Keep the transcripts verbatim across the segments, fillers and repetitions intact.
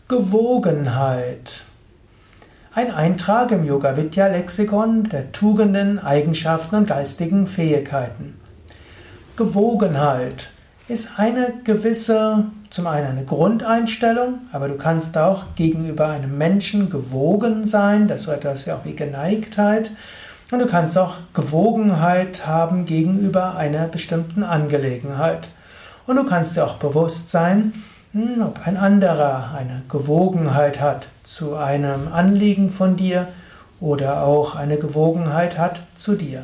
Gewogenheit. Ein Eintrag im Yoga-Vidya-Lexikon der Tugenden, Eigenschaften und geistigen Fähigkeiten. Gewogenheit ist eine gewisse, zum einen eine Grundeinstellung, aber du kannst auch gegenüber einem Menschen gewogen sein, das ist so etwas wie auch wie Geneigtheit, und du kannst auch Gewogenheit haben gegenüber einer bestimmten Angelegenheit. Und du kannst dir auch bewusst sein, ob ein anderer eine Gewogenheit hat zu einem Anliegen von dir oder auch eine Gewogenheit hat zu dir.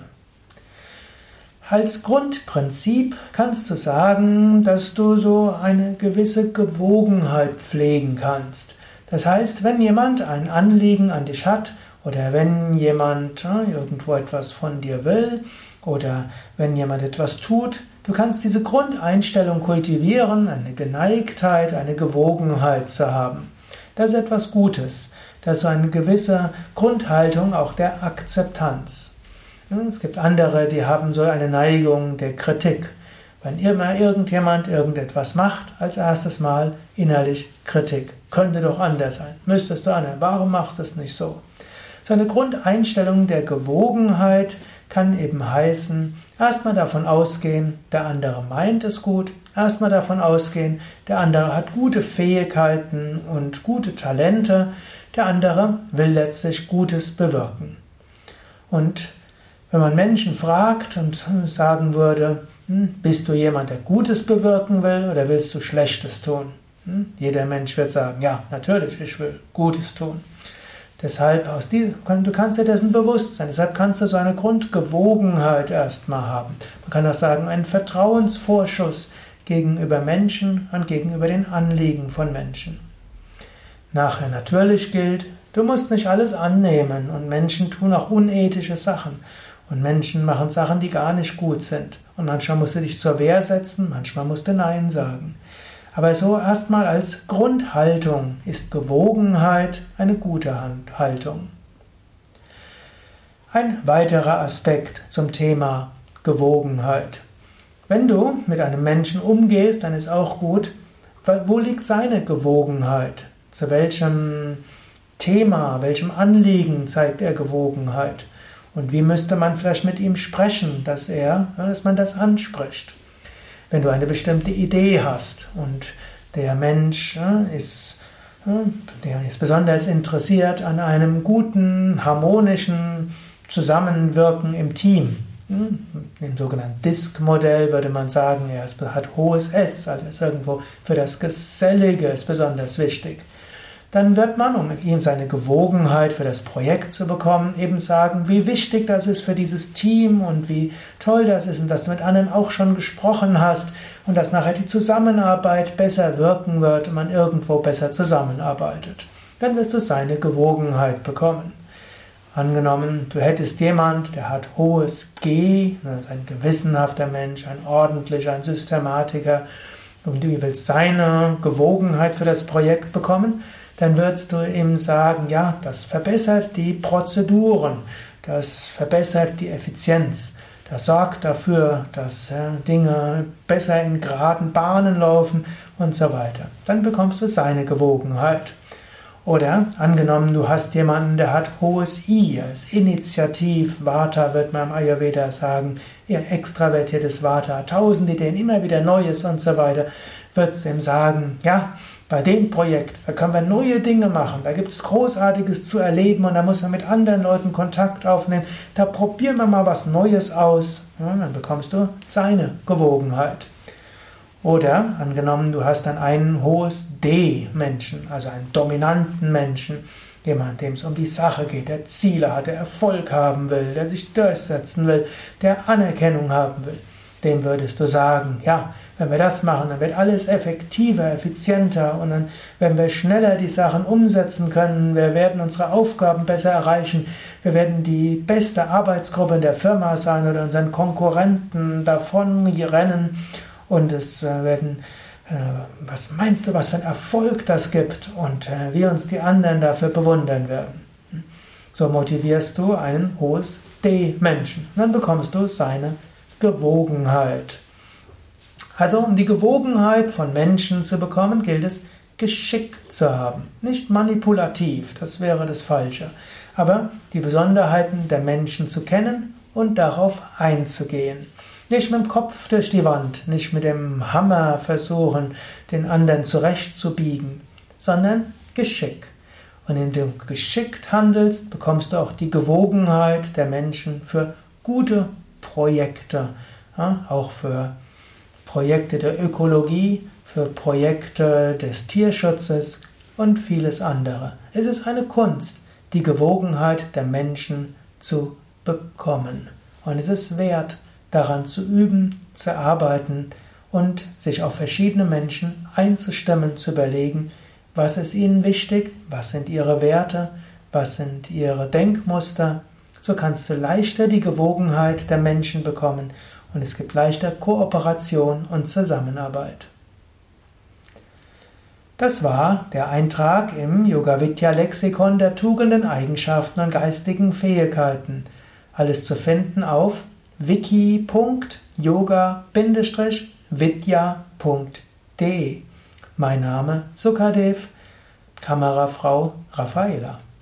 Als Grundprinzip kannst du sagen, dass du so eine gewisse Gewogenheit pflegen kannst. Das heißt, wenn jemand ein Anliegen an dich hat oder wenn jemand irgendwo etwas von dir will oder wenn jemand etwas tut, du kannst diese Grundeinstellung kultivieren, eine Geneigtheit, eine Gewogenheit zu haben. Das ist etwas Gutes. Das ist so eine gewisse Grundhaltung auch der Akzeptanz. Es gibt andere, die haben so eine Neigung der Kritik. Wenn immer irgendjemand irgendetwas macht, als erstes Mal innerlich Kritik. Könnte doch anders sein. Müsstest du anders. Warum machst du es nicht so? So eine Grundeinstellung der Gewogenheit kann eben heißen, erstmal davon ausgehen, der andere meint es gut, erstmal davon ausgehen, der andere hat gute Fähigkeiten und gute Talente, der andere will letztlich Gutes bewirken. Und wenn man Menschen fragt und sagen würde, bist du jemand, der Gutes bewirken will oder willst du Schlechtes tun? Jeder Mensch wird sagen, ja, natürlich, ich will Gutes tun. Deshalb, aus die, du kannst dir dessen bewusst sein, deshalb kannst du so eine Grundgewogenheit erstmal haben. Man kann auch sagen, einen Vertrauensvorschuss gegenüber Menschen und gegenüber den Anliegen von Menschen. Nachher natürlich gilt, du musst nicht alles annehmen und Menschen tun auch unethische Sachen und Menschen machen Sachen, die gar nicht gut sind. Und manchmal musst du dich zur Wehr setzen, manchmal musst du Nein sagen. Aber so erstmal als Grundhaltung ist Gewogenheit eine gute Haltung. Ein weiterer Aspekt zum Thema Gewogenheit. Wenn du mit einem Menschen umgehst, dann ist auch gut, wo liegt seine Gewogenheit? Zu welchem Thema, welchem Anliegen zeigt er Gewogenheit? Und wie müsste man vielleicht mit ihm sprechen, dass er, dass man das anspricht? Wenn du eine bestimmte Idee hast und der Mensch ist, der ist besonders interessiert an einem guten, harmonischen Zusammenwirken im Team. Im sogenannten Disk-Modell würde man sagen, er hat hohes S, also ist irgendwo für das Gesellige ist besonders wichtig. Dann wird man, um ihm seine Gewogenheit für das Projekt zu bekommen, eben sagen, wie wichtig das ist für dieses Team und wie toll das ist und dass du mit anderen auch schon gesprochen hast und dass nachher die Zusammenarbeit besser wirken wird und man irgendwo besser zusammenarbeitet. Dann wirst du seine Gewogenheit bekommen. Angenommen, du hättest jemand, der hat hohes G, also ein gewissenhafter Mensch, ein ordentlicher, ein Systematiker, und du willst seine Gewogenheit für das Projekt bekommen, dann würdest du ihm sagen, ja, das verbessert die Prozeduren, das verbessert die Effizienz, das sorgt dafür, dass äh, Dinge besser in geraden Bahnen laufen und so weiter. Dann bekommst du seine Gewogenheit. Oder angenommen, du hast jemanden, der hat hohes I, er ist Initiativ, Vata wird man im Ayurveda sagen, eher extravertiertes Vata, tausend Ideen, immer wieder Neues und so weiter, würdest du ihm sagen, ja, bei dem Projekt, da können wir neue Dinge machen, da gibt es Großartiges zu erleben und da muss man mit anderen Leuten Kontakt aufnehmen, da probieren wir mal was Neues aus, ja, dann bekommst du seine Gewogenheit. Oder angenommen, du hast dann einen hohes D-Menschen, also einen dominanten Menschen, jemand, dem es um die Sache geht, der Ziele hat, der Erfolg haben will, der sich durchsetzen will, der Anerkennung haben will. Dem würdest du sagen, ja, wenn wir das machen, dann wird alles effektiver, effizienter und dann werden wir schneller die Sachen umsetzen können, wir werden unsere Aufgaben besser erreichen, wir werden die beste Arbeitsgruppe in der Firma sein oder unseren Konkurrenten davon rennen und es werden, äh, was meinst du, was für ein Erfolg das gibt und äh, wir uns die anderen dafür bewundern werden. So motivierst du einen hohes D-Menschen. Dann bekommst du seine Gewogenheit. Also um die Gewogenheit von Menschen zu bekommen, gilt es, Geschick zu haben. Nicht manipulativ, das wäre das Falsche. Aber die Besonderheiten der Menschen zu kennen und darauf einzugehen. Nicht mit dem Kopf durch die Wand, nicht mit dem Hammer versuchen, den anderen zurechtzubiegen, sondern Geschick. Und indem du geschickt handelst, bekommst du auch die Gewogenheit der Menschen für gute Projekte, ja, auch für Projekte der Ökologie, für Projekte des Tierschutzes und vieles andere. Es ist eine Kunst, die Gewogenheit der Menschen zu bekommen. Und es ist wert, daran zu üben, zu arbeiten und sich auf verschiedene Menschen einzustimmen, zu überlegen, was ist ihnen wichtig, was sind ihre Werte, was sind ihre Denkmuster. So kannst du leichter die Gewogenheit der Menschen bekommen und es gibt leichter Kooperation und Zusammenarbeit. Das war der Eintrag im Yoga-Vidya-Lexikon der Tugenden, Eigenschaften und geistigen Fähigkeiten. Alles zu finden auf wiki punkt yoga vidya punkt de. Mein Name Sukadev, Kamerafrau Raffaela.